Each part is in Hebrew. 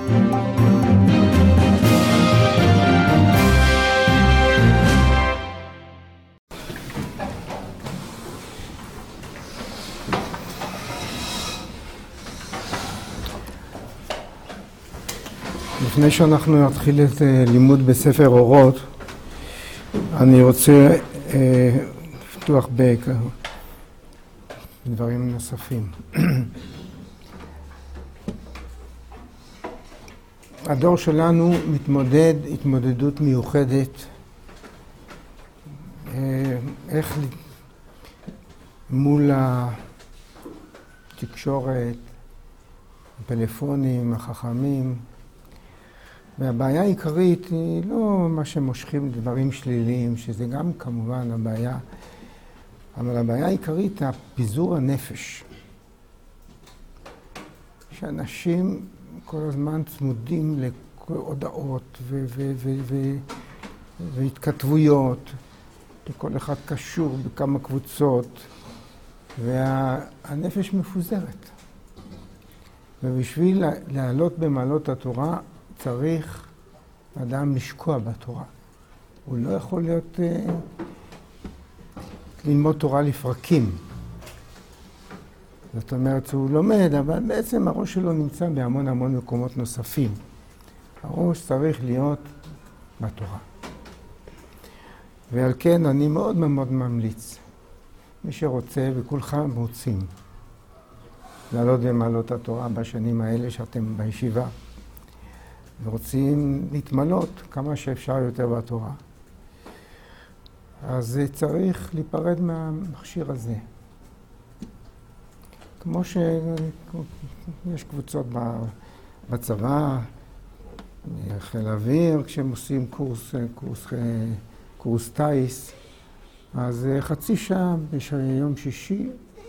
לפני שאנחנו נתחיל את לימוד בספר אורות, אני רוצה לפתוח בדברים נוספים. הדור שלנו מתמודד התמודדות מיוחדת, איך מול התקשורת, הפלאפונים החכמים, והבעיה העיקרית היא לא מה שמושכים לדברים שליליים, שזה גם כמובן הבעיה, אבל הבעיה העיקרית היא פיזור הנפש. שאנשים כל הזמן צמודים להודעות והתכתבויות, וכל אחד קשור בכמה קבוצות, והנפש מפוזרת. ובשביל לעלות במעלות התורה, צריך אדם לשקוע בתורה. הוא לא יכול להיות ללמוד תורה לפרקים. זאת אומרת, הוא לומד, אבל בעצם הראש שלו נמצא בהמון מקומות נוספים. הראש צריך להיות בתורה. ועל כן אני מאוד ממליץ, מי שרוצה וכולכם רוצים, לעלות במעלות התורה בשנים האלה שאתם בישיבה, ורוצים להתמלות כמה שאפשר יותר בתורה, אז צריך להיפרד מהמכשיר הזה. כמו שיש קבוצות בצבא, חיל האוויר, כשהם עושים קורס טייס, אז חצי שעה ביום שישי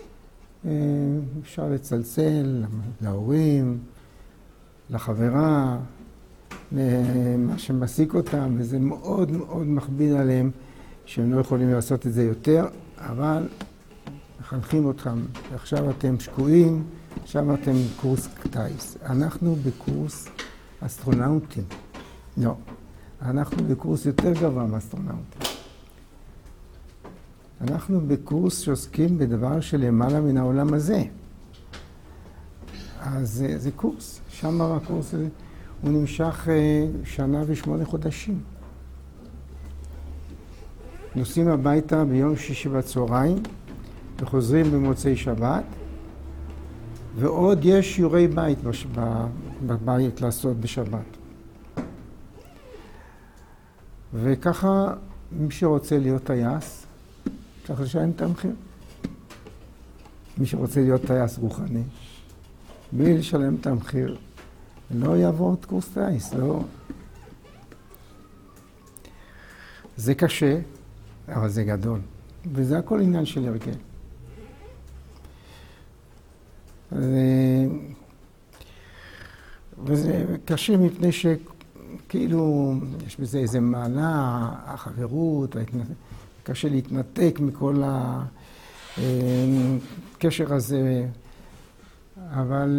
אפשר לצלצל להורים, לחברה, מה שמעסיק אותם, וזה מאוד מכביד עליהם שהם לא יכולים לעשות את זה יותר, אבל מחנכים אותם. עכשיו אתם שקועים, עכשיו אתם בקורס טייס. אנחנו בקורס אסטרונאוטים. לא, אנחנו בקורס יותר גבוה מאסטרונאוטים. אנחנו בקורס שעוסקים בדבר שלמעלה מן העולם הזה. אז זה קורס. שם הקורס הזה הוא נמשך 1 שנה ו8 חודשים. נוסעים הביתה ביום שישי בצהריים, וחוזרים במוצאי שבת, ועוד יש שיעורי בית בבית לעשות בשבת. וככה, מי שרוצה להיות טייס, צריך לשלם את המחיר. מי שרוצה להיות טייס רוחני, בלי לשלם את המחיר, לא יעבור את קורס טייס, לא. זה קשה, אבל זה גדול. וזה הכל עניין של הרגל. וזה קשה מפני שכאילו יש בזה איזה מעלה, החברות, קשה להתנתק מכל הקשר הזה, אבל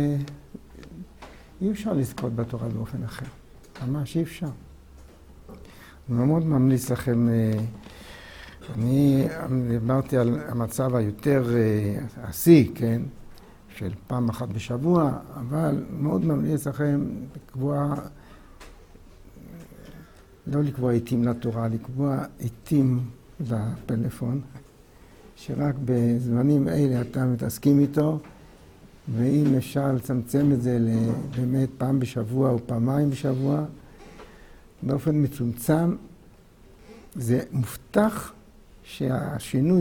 אי אפשר לזכות בתורה באופן אחר. ממש אי אפשר. אני מאוד ממליץ לכם, אני דיברתי על המצב היותר עשי, כן? של פעם אחת בשבוע, אבל מאוד ממליץ לכם לקבוע, לא לקבוע עיתים לתורה, לקבוע עיתים לפלאפון, שרק בזמנים אלה אתה מתעסקים איתו, ואם אפשר לצמצם את זה באמת פעם בשבוע או פעמיים בשבוע, באופן מצומצם, זה מובטח שהשינוי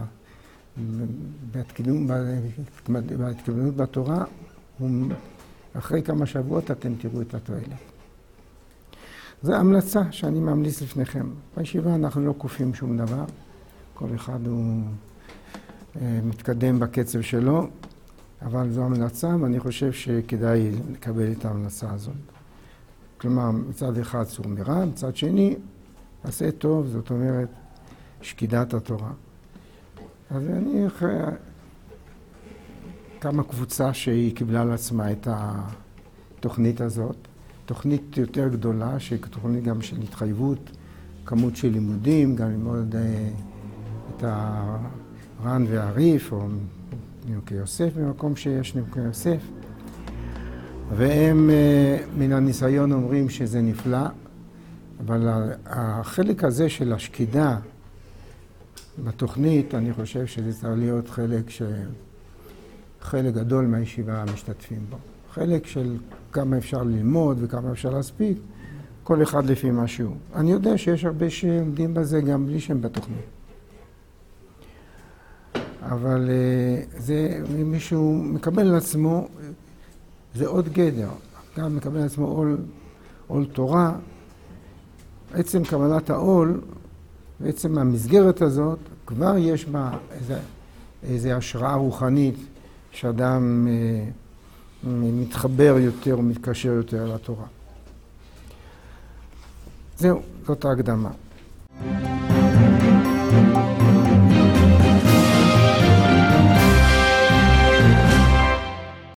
בהתכוונות בתורה, אחרי כמה שבועות אתם תראו את התועלת. זו המלצה שאני ממליץ לפניכם. בישיבה אנחנו לא כופים שום דבר, כל אחד הוא מתקדם בקצב שלו, אבל זו המלצה, ואני חושב שכדאי לקבל את ההמלצה הזאת. כלומר, מצד אחד סור מרע, מצד שני, עשה טוב, זאת אומרת, שקידת התורה. אז אני קמה קבוצה שהיא קיבלה על עצמה את התוכנית הזאת. תוכנית יותר גדולה, תוכנית גם של התחייבות, כמות של לימודים, גם ללמוד את הר"ן והריף, או נימוקי יוסף, במקום שיש נימוקי יוסף. והם מן הניסיון אומרים שזה נפלא, אבל החלק הזה של השקידה בתוכנית, אני חושב שזה צריך להיות חלק גדול מהישיבה המשתתפים בו. חלק של כמה אפשר ללמוד וכמה אפשר להספיק, כל אחד לפי משהו. אני יודע שיש הרבה שעומדים בזה גם בלי שהם בתוכנית. אבל זה, מישהו מקבל על עצמו, זה עוד גדר. גם מקבל על עצמו עול תורה. עצם קבלת העול, בעצם המסגרת הזאת, כבר יש בה איזו השראה רוחנית שאדם מתחבר יותר ומתקשר יותר לתורה. זהו, זאת ההקדמה.